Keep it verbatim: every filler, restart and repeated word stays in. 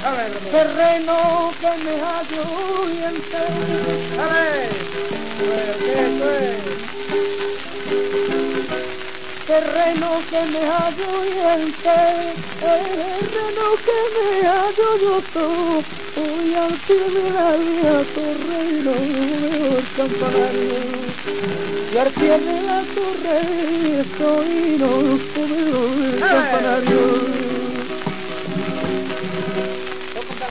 terreno que me hallo y entero. A ver, eso es. Terreno que me hallo y entero, terreno que me hallo yo soy al pie de la vía torre y no veo el campanario. Y al pie de la torre estoy y no veo el campanario.